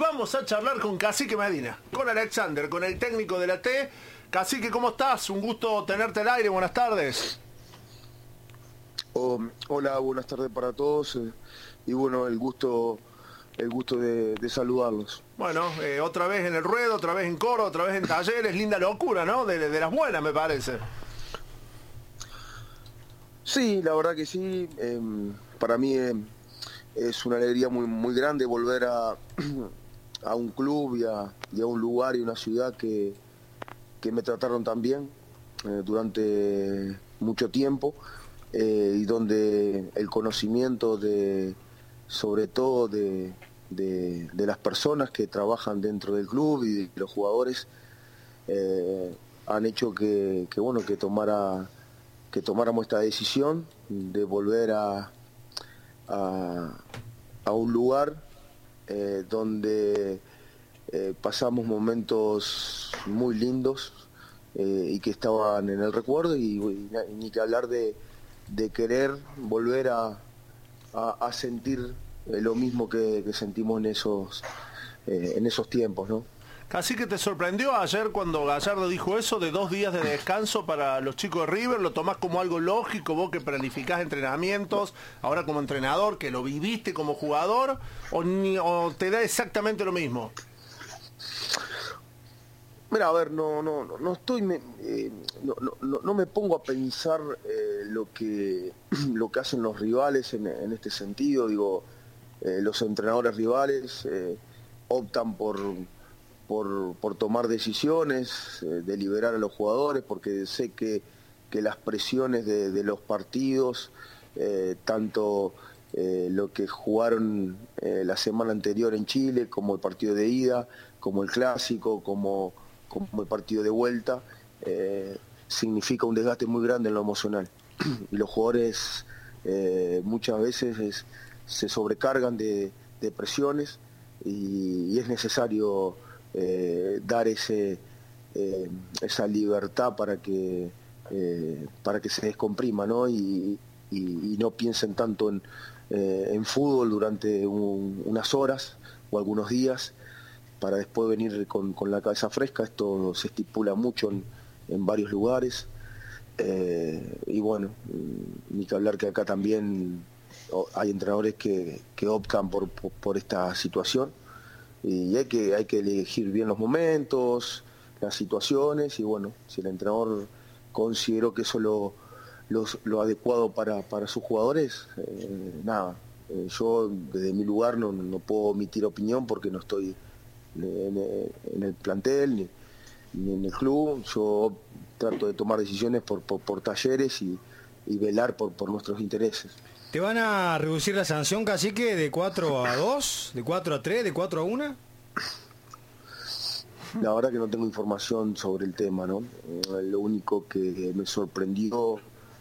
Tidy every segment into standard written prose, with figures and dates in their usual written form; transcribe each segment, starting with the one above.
vamos a charlar con Cacique Medina, con Alexander, con el técnico de la T. Cacique, ¿cómo estás? Un gusto tenerte al aire, buenas tardes. Hola, buenas tardes para todos y bueno, el gusto de saludarlos. Bueno, otra vez en el ruedo, otra vez en coro, otra vez en talleres, linda locura, ¿no? De las buenas, me parece. Sí, la verdad que sí, para mí es una alegría muy grande volver a un club y a un lugar y una ciudad que me trataron tan bien durante mucho tiempo y donde el conocimiento sobre todo de las personas que trabajan dentro del club y de los jugadores han hecho que tomáramos esta decisión de volver a un lugar donde pasamos momentos muy lindos y que estaban en el recuerdo y ni que hablar de querer volver a sentir lo mismo que sentimos en esos tiempos, ¿no? Cacique, ¿te sorprendió ayer cuando Gallardo dijo eso de 2 días de descanso para los chicos de River? ¿Lo tomás como algo lógico, vos que planificás entrenamientos, ahora como entrenador, que lo viviste como jugador, o te da exactamente lo mismo? Mira, a ver, no me pongo a pensar lo que hacen los rivales en este sentido. Digo, los entrenadores rivales optan por tomar decisiones, de liberar a los jugadores, porque sé que las presiones de los partidos, tanto lo que jugaron la semana anterior en Chile, como el partido de ida, como el clásico, como el partido de vuelta, significa un desgaste muy grande en lo emocional. Y los jugadores muchas veces se sobrecargan de presiones y es necesario dar esa libertad para que se descomprima, ¿no? Y no piensen tanto en fútbol durante unas horas o algunos días, para después venir con la cabeza fresca. Esto se estipula mucho en varios lugares. Y bueno, ni que hablar que acá también hay entrenadores que optan por esta situación. Y hay que elegir bien los momentos, las situaciones, y bueno, si el entrenador consideró que eso lo adecuado para sus jugadores, nada. Yo desde mi lugar no puedo emitir opinión porque no estoy en el plantel ni en el club. Yo trato de tomar decisiones por talleres y velar por nuestros intereses. ¿Te van a reducir la sanción, Cacique, de 4-2, de 4-3, de 4-1? La verdad que no tengo información sobre el tema, ¿no? Lo único que me sorprendió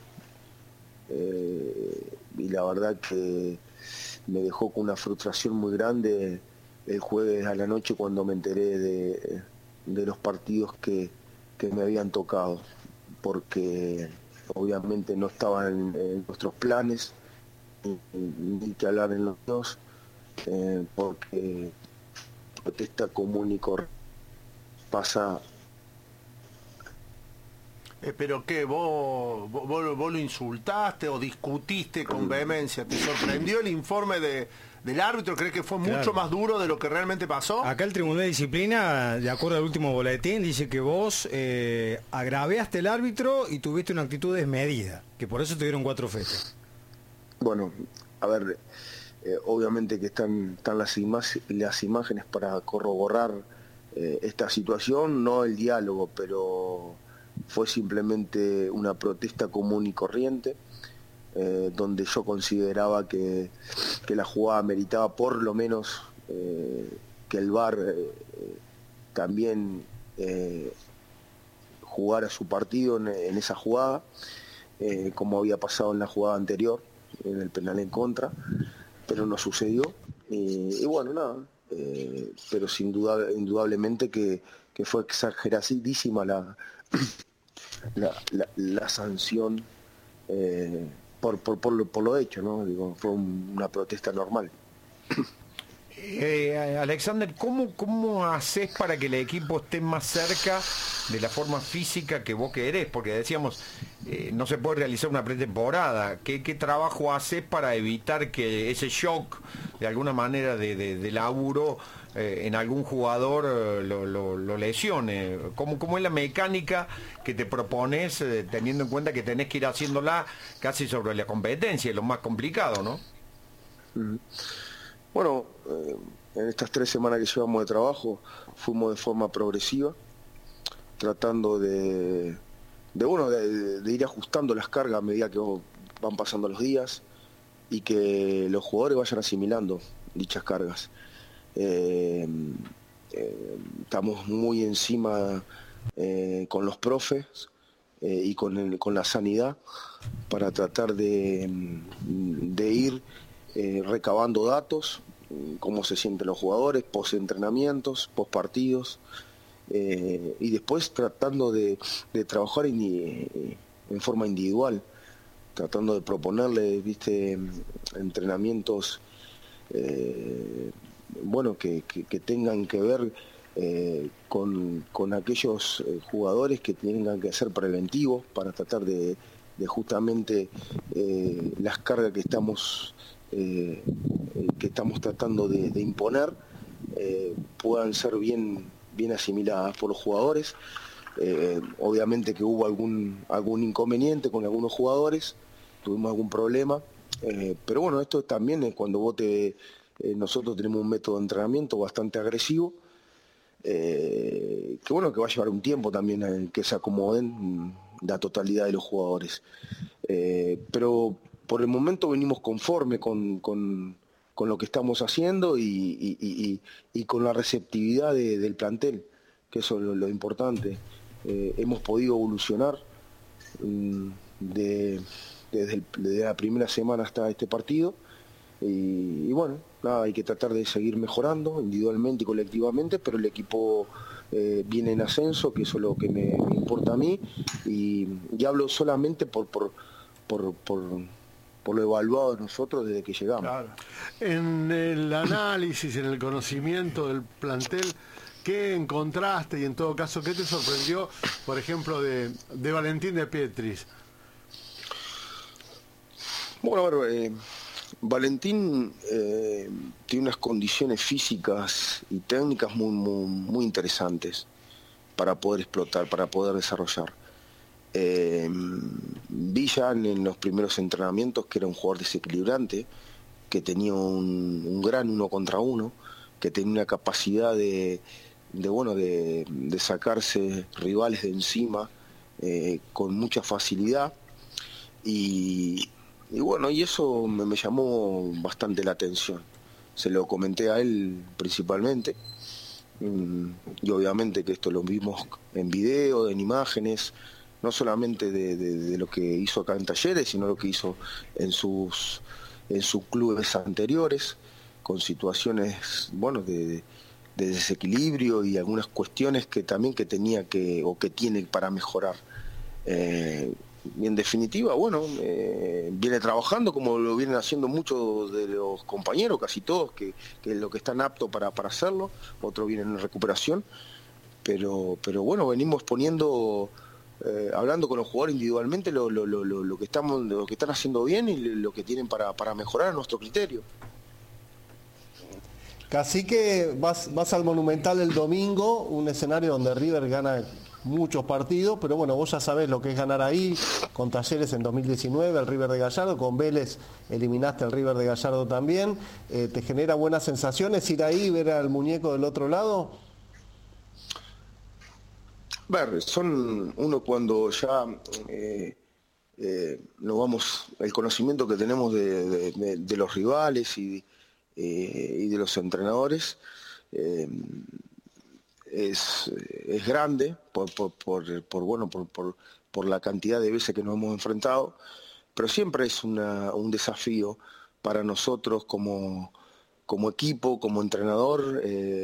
y la verdad que me dejó con una frustración muy grande el jueves a la noche cuando me enteré de los partidos que me habían tocado, porque obviamente no estaban en nuestros planes, ni que hablar en los dos, porque protesta común y corriente pasa. ¿Pero qué? ¿Vos lo insultaste o discutiste con vehemencia? ¿Te sorprendió el informe del árbitro? ¿Crees que fue mucho más duro de lo que realmente pasó? Acá el Tribunal de Disciplina, de acuerdo al último boletín, dice que vos agraviaste al árbitro y tuviste una actitud desmedida, que por eso te dieron 4 fechas. Bueno, a ver, obviamente que están las imágenes para corroborar esta situación, no el diálogo, pero fue simplemente una protesta común y corriente, donde yo consideraba que la jugada meritaba por lo menos que el VAR también jugara su partido en esa jugada, como había pasado en la jugada anterior, en el penal en contra, pero no sucedió. Y bueno, nada, pero indudablemente que fue exageradísima la sanción por lo hecho, ¿no? Digo, fue una protesta normal. Alexander, ¿cómo haces para que el equipo esté más cerca de la forma física que vos querés? Porque decíamos, no se puede realizar una pretemporada. ¿Qué trabajo haces para evitar que ese shock, de alguna manera, de laburo en algún jugador lo lesione? ¿Cómo es la mecánica que te propones, teniendo en cuenta que tenés que ir haciéndola casi sobre la competencia, es lo más complicado, ¿no? Bueno, en estas 3 semanas que llevamos de trabajo fuimos de forma progresiva, tratando de ir ajustando las cargas a medida que van pasando los días y que los jugadores vayan asimilando dichas cargas. Estamos muy encima con los profes y con la sanidad para tratar de ir recabando datos, cómo se sienten los jugadores, post-entrenamientos, post-partidos, y después tratando de trabajar en forma individual, tratando de proponerle, entrenamientos que tengan que ver con aquellos jugadores que tengan que ser preventivos para tratar de justamente las cargas que estamos tratando de imponer puedan ser bien asimiladas por los jugadores. Obviamente que hubo algún inconveniente con algunos jugadores, tuvimos algún problema, pero bueno, esto también es cuando nosotros tenemos un método de entrenamiento bastante agresivo, que va a llevar un tiempo también en que se acomoden la totalidad de los jugadores. Pero por el momento venimos conforme con lo que estamos haciendo y con la receptividad del plantel, que eso es lo importante. Hemos podido evolucionar desde la primera semana hasta este partido y bueno, nada, hay que tratar de seguir mejorando individualmente y colectivamente, pero el equipo viene en ascenso, que eso es lo que me importa a mí, y hablo solamente por lo evaluado de nosotros desde que llegamos. Claro. En el análisis, en el conocimiento del plantel, ¿qué encontraste y en todo caso qué te sorprendió, por ejemplo, de Valentín de Pietris? Bueno, a ver, Valentín tiene unas condiciones físicas y técnicas muy interesantes para poder explotar, para poder desarrollar. Vi ya en los primeros entrenamientos que era un jugador desequilibrante, que tenía un gran 1 contra 1, que tenía una capacidad de sacarse rivales de encima con mucha facilidad y eso me llamó bastante la atención. Se lo comenté a él principalmente, y obviamente que esto lo vimos en video, en imágenes, no solamente de lo que hizo acá en Talleres, sino lo que hizo en sus clubes anteriores, con situaciones de desequilibrio y algunas cuestiones que también que tiene para mejorar. Y en definitiva, viene trabajando como lo vienen haciendo muchos de los compañeros, casi todos, que es lo que están aptos para hacerlo, otros vienen en recuperación, pero venimos poniendo, hablando con los jugadores individualmente lo que están haciendo bien y lo que tienen para mejorar a nuestro criterio. Cacique, vas al Monumental el domingo, un escenario donde River gana muchos partidos, pero bueno, vos ya sabés lo que es ganar ahí, con Talleres en 2019, el River de Gallardo, con Vélez eliminaste al River de Gallardo también. ¿Te genera buenas sensaciones ir ahí y ver al muñeco del otro lado? Uno cuando ya nos vamos, el conocimiento que tenemos de los rivales y de los entrenadores es grande por la cantidad de veces que nos hemos enfrentado, pero siempre es un desafío para nosotros como equipo, como entrenador,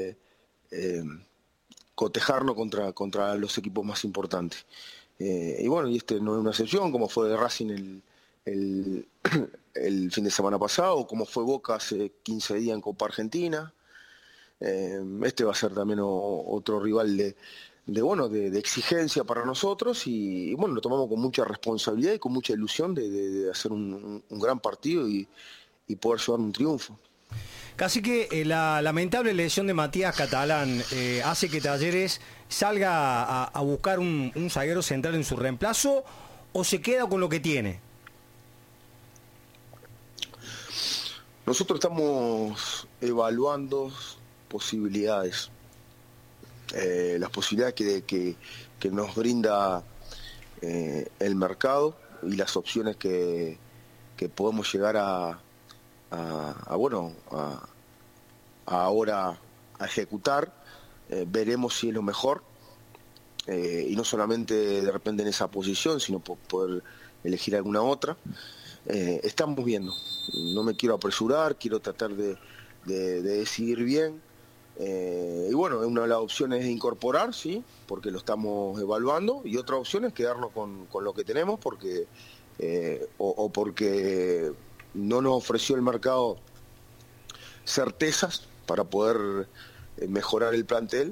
cotejarnos contra los equipos más importantes. Y este no es una excepción, como fue de Racing el fin de semana pasado, como fue Boca hace 15 días en Copa Argentina, Este va a ser también otro rival de exigencia para nosotros y bueno, lo tomamos con mucha responsabilidad y con mucha ilusión de hacer un gran partido y poder llevar un triunfo. Casi que la lamentable lesión de Matías Catalán hace que Talleres salga a buscar un zaguero central en su reemplazo, o se queda con lo que tiene. Nosotros estamos evaluando posibilidades, las posibilidades que nos brinda el mercado y las opciones que podemos llegar ahora a ejecutar. Veremos si es lo mejor, y no solamente de repente en esa posición, sino poder elegir alguna otra. Estamos viendo, no me quiero apresurar, quiero tratar de decidir bien, y bueno, una de las opciones es incorporar, sí, porque lo estamos evaluando, y otra opción es quedarnos con lo que tenemos porque porque no nos ofreció el mercado certezas para poder mejorar el plantel,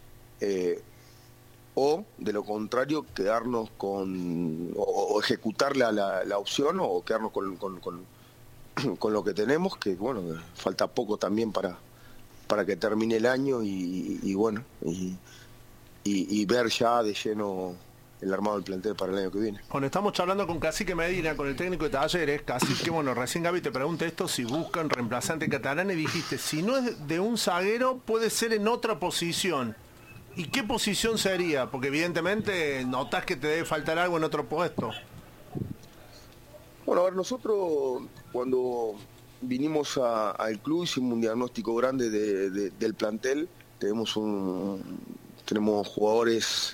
o de lo contrario quedarnos o ejecutar la opción o quedarnos con lo que tenemos, que bueno, falta poco también para que termine el año y bueno, y ver ya de lleno el armado del plantel para el año que viene. Cuando estamos charlando con Cacique Medina, con el técnico de Talleres, Cacique, bueno, recién Gaby te pregunté esto, si buscan reemplazante catalán, y dijiste, si no es de un zaguero, puede ser en otra posición. ¿Y qué posición sería? Porque evidentemente notás que te debe faltar algo en otro puesto. Bueno, a ver, nosotros cuando vinimos al club hicimos un diagnóstico grande del plantel. Tenemos jugadores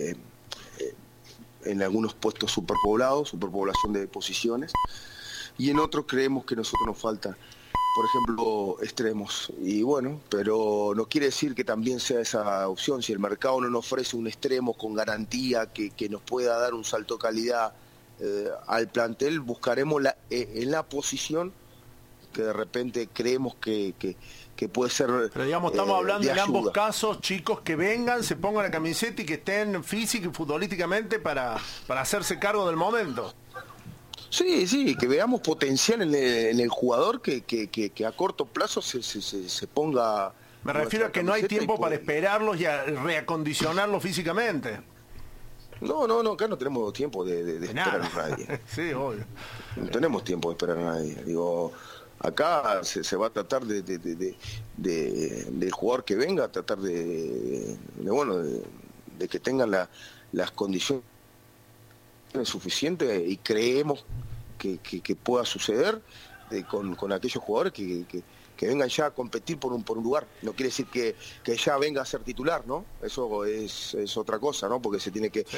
en algunos puestos superpoblación de posiciones, y en otros creemos que a nosotros nos falta, por ejemplo, extremos. Y bueno, pero no quiere decir que también sea esa opción. Si el mercado no nos ofrece un extremo con garantía que nos pueda dar un salto de calidad al plantel, buscaremos en la posición que de repente creemos que puede ser. Pero digamos, estamos hablando en ambos ayuda. casos, chicos que vengan, se pongan la camiseta y que estén física y futbolísticamente para hacerse cargo del momento. Sí, que veamos potencial en el jugador que a corto plazo se ponga. Me refiero a que no hay tiempo para esperarlos y a reacondicionarlos físicamente. No, acá no tenemos tiempo de esperar a nadie. Sí, obvio. No tenemos tiempo de esperar a nadie. Digo, acá se va a tratar del jugador que venga, a tratar de que tengan las condiciones suficientes, y creemos que pueda suceder con aquellos jugadores que vengan ya a competir por un lugar. No quiere decir que ya venga a ser titular, ¿no? Eso es otra cosa, ¿no? Porque se tiene que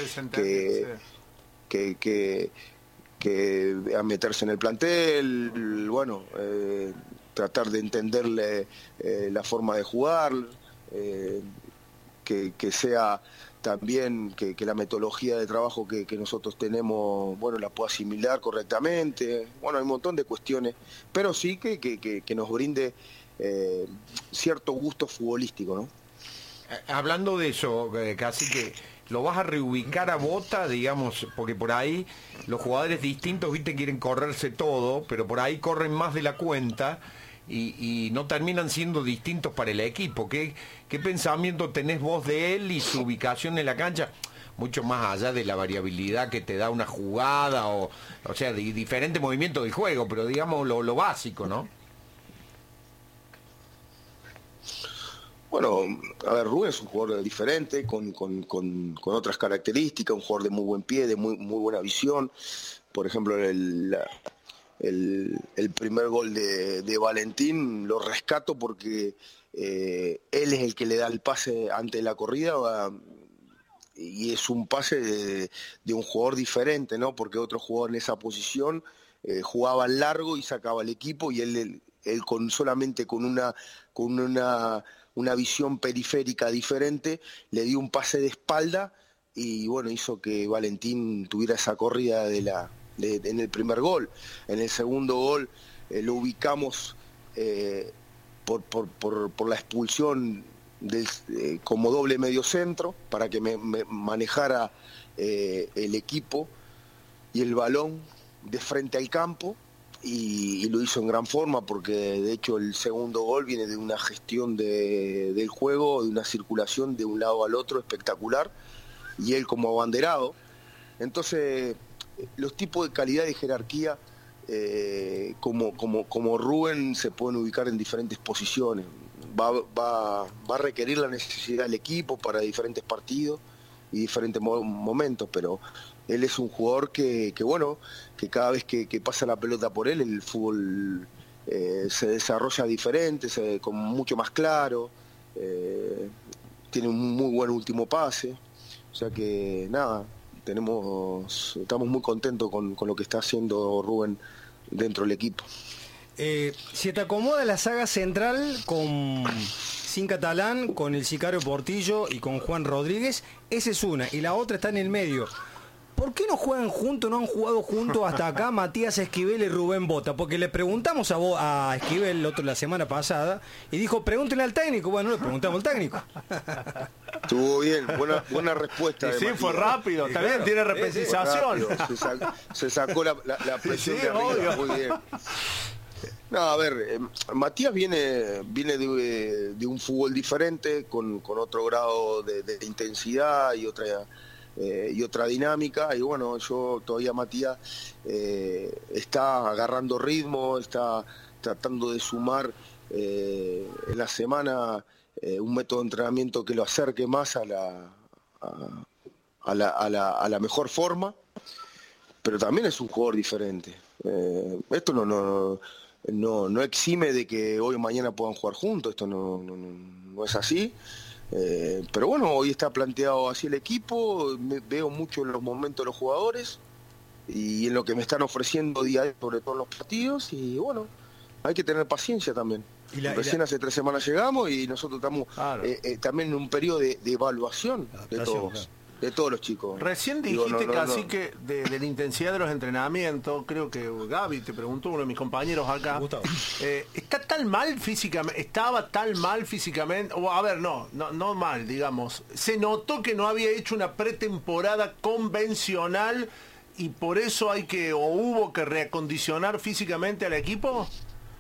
a meterse en el plantel, bueno, tratar de entenderle la forma de jugar, que sea también que la metodología de trabajo que nosotros tenemos, bueno, la pueda asimilar correctamente. Bueno, hay un montón de cuestiones, pero sí que nos brinde cierto gusto futbolístico, ¿no? Hablando de eso, casi que lo vas a reubicar a Bota, digamos, porque por ahí los jugadores distintos, viste, quieren correrse todo, pero por ahí corren más de la cuenta y no terminan siendo distintos para el equipo. ¿Qué pensamiento tenés vos de él y su ubicación en la cancha? Mucho más allá de la variabilidad que te da una jugada, o sea, de diferente movimiento del juego, pero digamos lo básico, ¿no? Bueno, a ver, Rubén es un jugador diferente, con otras características, un jugador de muy buen pie, de muy buena visión. Por ejemplo, el primer gol de Valentín lo rescato porque él es el que le da el pase ante la corrida, y es un pase de un jugador diferente, ¿no? Porque otro jugador en esa posición jugaba largo y sacaba al equipo, y él solamente con una visión periférica diferente le dio un pase de espalda, y bueno, hizo que Valentín tuviera esa corrida en el primer gol. En el segundo gol lo ubicamos por la expulsión como doble mediocentro, para que me manejara el equipo y el balón de frente al campo, y lo hizo en gran forma, porque de hecho el segundo gol viene de una gestión del juego, de una circulación de un lado al otro espectacular, y él como abanderado. Entonces, los tipos de calidad y jerarquía como Rubén se pueden ubicar en diferentes posiciones. Va a requerir la necesidad del equipo para diferentes partidos y diferentes momentos, pero él es un jugador que cada vez que pasa la pelota por él, el fútbol se desarrolla diferente, como mucho más claro, tiene un muy buen último pase, o sea que nada, estamos muy contentos con lo que está haciendo Rubén dentro del equipo. Si te acomoda la saga central sin Catalán, con el Sicario Portillo y con Juan Rodríguez, esa es una, y la otra está en el medio. ¿Por qué no juegan juntos, no han jugado juntos hasta acá Matías Esquivel y Rubén Bota? Porque le preguntamos a Esquivel la semana pasada y dijo, pregúntenle al técnico. Bueno, le preguntamos al técnico. Estuvo bien, buena respuesta. Sí, fue rápido, está bien, tiene repetización. Se sacó la presión de arriba, muy bien. No, a ver, Matías viene de un fútbol diferente, con otro grado de intensidad y otra dinámica, y bueno, yo todavía Matías está agarrando ritmo, está tratando de sumar en la semana un método de entrenamiento que lo acerque más a la mejor forma, pero también es un jugador diferente. Esto no exime de que hoy o mañana puedan jugar juntos, esto no es así. Pero bueno, hoy está planteado así el equipo, veo mucho en los momentos de los jugadores y en lo que me están ofreciendo día a día, sobre todo en los partidos, y bueno, hay que tener paciencia también. Recién hace 3 semanas llegamos y nosotros estamos también en un periodo de evaluación de todos los chicos. Recién dijiste Cacique de la intensidad de los entrenamientos, creo que Gaby te preguntó, uno de mis compañeros acá, ¿está tan mal físicamente? ¿Estaba tan mal físicamente? O a ver, no mal, digamos. ¿Se notó que no había hecho una pretemporada convencional y por eso hubo que reacondicionar físicamente al equipo?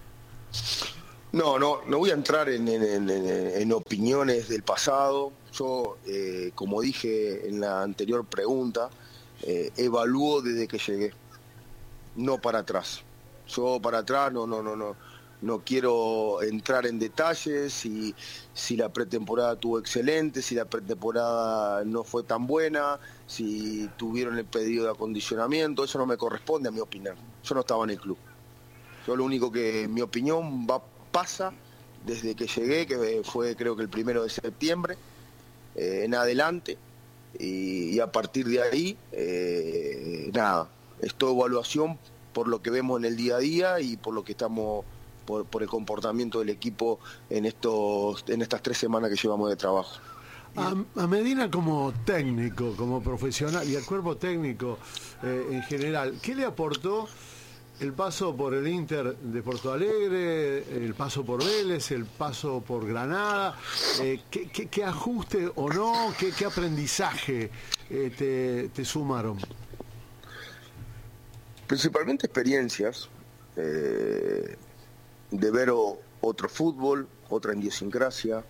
No voy a entrar en opiniones del pasado. Yo, como dije en la anterior pregunta, evalúo desde que llegué, no para atrás. Yo para atrás no quiero entrar en detalles, si la pretemporada estuvo excelente, si la pretemporada no fue tan buena, si tuvieron el pedido de acondicionamiento, eso no me corresponde a mi opinión. Yo no estaba en el club. Yo lo único que mi opinión pasa desde que llegué, que fue creo que el 1 de septiembre, en adelante, y a partir de ahí, nada, es toda evaluación por lo que vemos en el día a día y por lo que estamos, por el comportamiento del equipo en estas 3 semanas que llevamos de trabajo. A Medina como técnico, como profesional, y al cuerpo técnico en general, ¿qué le aportó el paso por el Inter de Porto Alegre, el paso por Vélez, el paso por Granada? ¿Qué ajuste o no, qué aprendizaje te sumaron? Principalmente experiencias, de ver otro fútbol, otra idiosincrasia,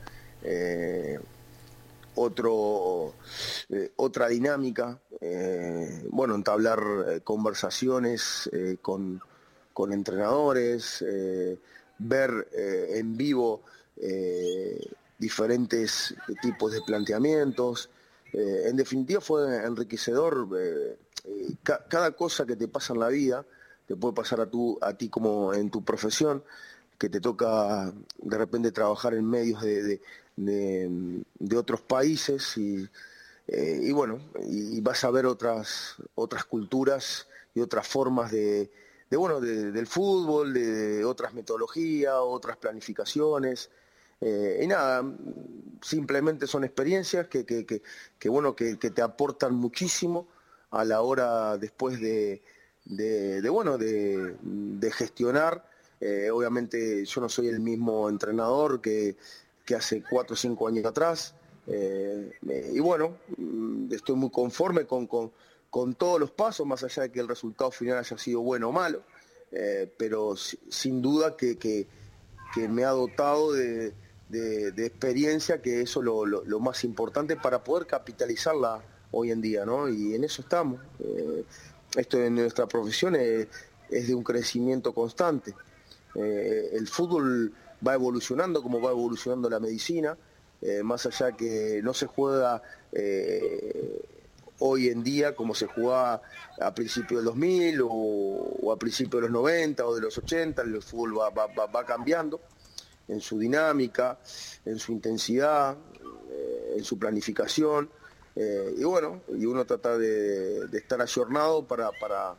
otra dinámica, entablar conversaciones con entrenadores, ver en vivo diferentes tipos de planteamientos. En definitiva fue enriquecedor. Cada cosa que te pasa en la vida te puede pasar a ti como en tu profesión, que te toca de repente trabajar en medios de otros países y vas a ver otras culturas y otras formas del fútbol, de otras metodologías, otras planificaciones, y nada, simplemente son experiencias que te aportan muchísimo a la hora después de gestionar Obviamente yo no soy el mismo entrenador que hace 4 o 5 años atrás. Y bueno, estoy muy conforme con todos los pasos, más allá de que el resultado final haya sido bueno o malo. Pero sin duda que me ha dotado de experiencia, que eso es lo más importante para poder capitalizarla hoy en día, ¿no? Y en eso estamos. Esto en nuestra profesión es de un crecimiento constante. El fútbol va evolucionando como va evolucionando la medicina, más allá que no se juega hoy en día como se jugaba a principios del 2000 o a principios de los 90 o de los 80, el fútbol va cambiando en su dinámica, en su intensidad, en su planificación, y bueno, y uno trata de estar ayornado para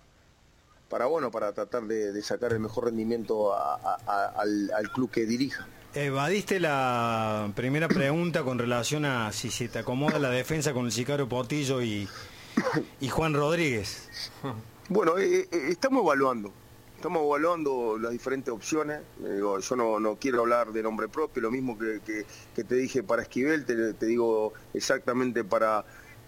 tratar de sacar el mejor rendimiento al club que dirija. Evadiste la primera pregunta con relación a si se te acomoda la defensa con el Sicario Portillo y Juan Rodríguez. Bueno, estamos evaluando las diferentes opciones. Yo no quiero hablar de nombre propio, lo mismo que te dije para Esquivel, te digo exactamente para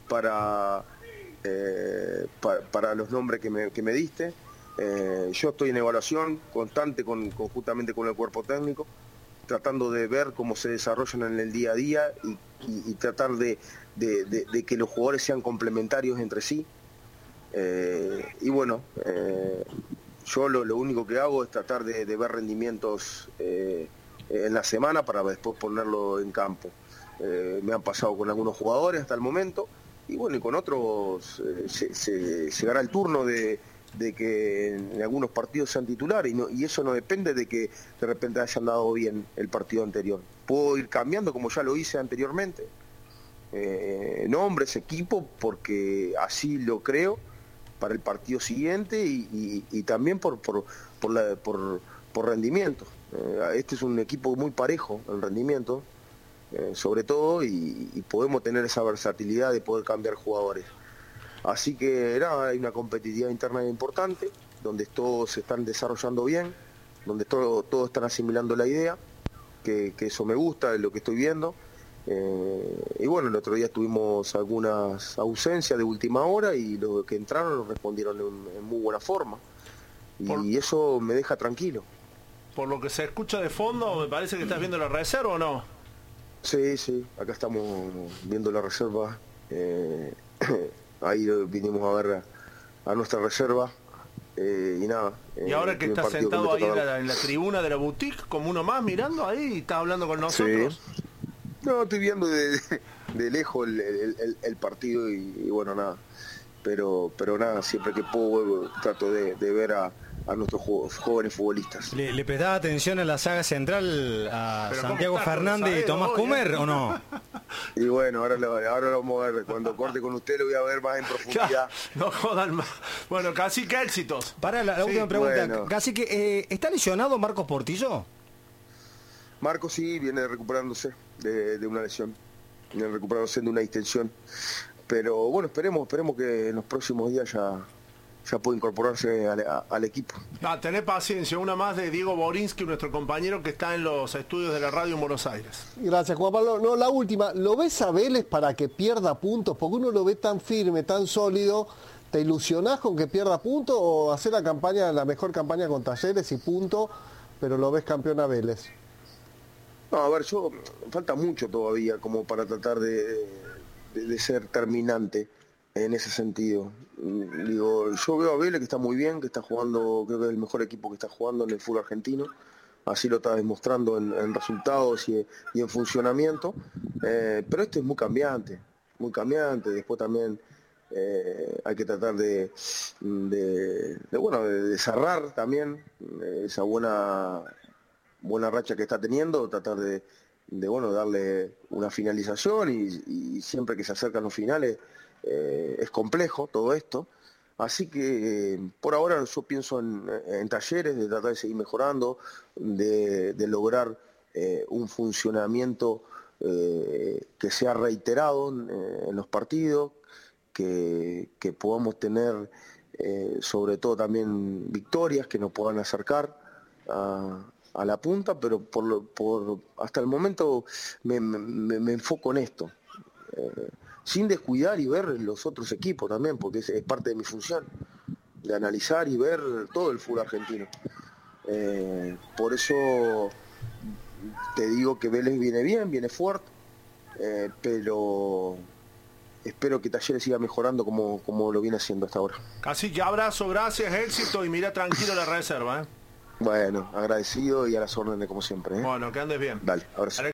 los nombres que me diste. Yo estoy en evaluación constante justamente con el cuerpo técnico, tratando de ver cómo se desarrollan en el día a día y tratar de que los jugadores sean complementarios entre sí. Y bueno, yo lo único que hago es tratar de ver rendimientos en la semana para después ponerlo en campo. Me han pasado con algunos jugadores hasta el momento, y bueno, y con otros se llegará el turno de que en algunos partidos sean titulares, y eso no depende de que de repente hayan dado bien el partido anterior. Puedo ir cambiando como ya lo hice anteriormente, nombres, equipo, porque así lo creo para el partido siguiente y también por rendimiento. Este es un equipo muy parejo en rendimiento, sobre todo, y podemos tener esa versatilidad de poder cambiar jugadores. Así que hay una competitividad interna importante, donde todos se están desarrollando bien, donde todos están asimilando la idea, que eso me gusta, es lo que estoy viendo. Y bueno, el otro día tuvimos algunas ausencias de última hora y los que entraron lo respondieron en muy buena forma. Y eso me deja tranquilo. Por lo que se escucha de fondo, me parece que estás viendo la reserva, ¿o no? Sí, acá estamos viendo la reserva. Ahí vinimos a ver a nuestra reserva. Y nada. Y ahora que estás sentado ahí en la tribuna de la boutique, como uno más, mirando ahí y estás hablando con nosotros. Sí. No, estoy viendo de lejos el partido y bueno, nada. Pero nada, siempre que puedo trato de ver a nuestros jóvenes futbolistas. ¿Le prestaba atención a la saga central a Pero Santiago Fernández y Tomás Kumer o no? Y bueno, ahora lo vamos a ver. Cuando corte con usted lo voy a ver más en profundidad. No jodan más. Bueno, casi que éxitos. Para la última pregunta. Bueno. Casi que ¿está lesionado Marcos Portillo? Marcos sí viene recuperándose de una lesión, viene recuperándose de una distensión. Pero bueno, esperemos que en los próximos días ya puede incorporarse al equipo. Tené paciencia, una más de Diego Borinsky, nuestro compañero que está en los estudios de la radio en Buenos Aires. Gracias, Juan Pablo. No, la última, ¿lo ves a Vélez para que pierda puntos? Porque uno lo ve tan firme, tan sólido. ¿Te ilusionás con que pierda puntos o hacer la mejor campaña con Talleres y punto, pero lo ves campeón a Vélez? No, a ver, falta mucho todavía como para tratar de ser terminante en ese sentido. Digo, yo veo a Vélez que está muy bien, que está jugando, creo que es el mejor equipo que está jugando en el fútbol argentino, así lo está demostrando en resultados y en funcionamiento, pero esto es muy cambiante, después también hay que tratar de cerrar también esa buena racha que está teniendo, tratar de darle una finalización y siempre que se acercan los finales es complejo todo esto. Así que por ahora yo pienso en Talleres, de tratar de seguir mejorando, de lograr un funcionamiento que sea reiterado en los partidos, que podamos tener sobre todo también victorias que nos puedan acercar. a la punta, pero hasta el momento me enfoco en esto, sin descuidar y ver los otros equipos también, porque es parte de mi función, de analizar y ver todo el fútbol argentino. Por eso te digo que Vélez viene bien, viene fuerte, pero espero que Talleres siga mejorando como lo viene haciendo hasta ahora. Cacique, abrazo, gracias, éxito y mira tranquilo la reserva. Bueno, agradecido y a las órdenes como siempre. Bueno, que andes bien. Dale, abrazo.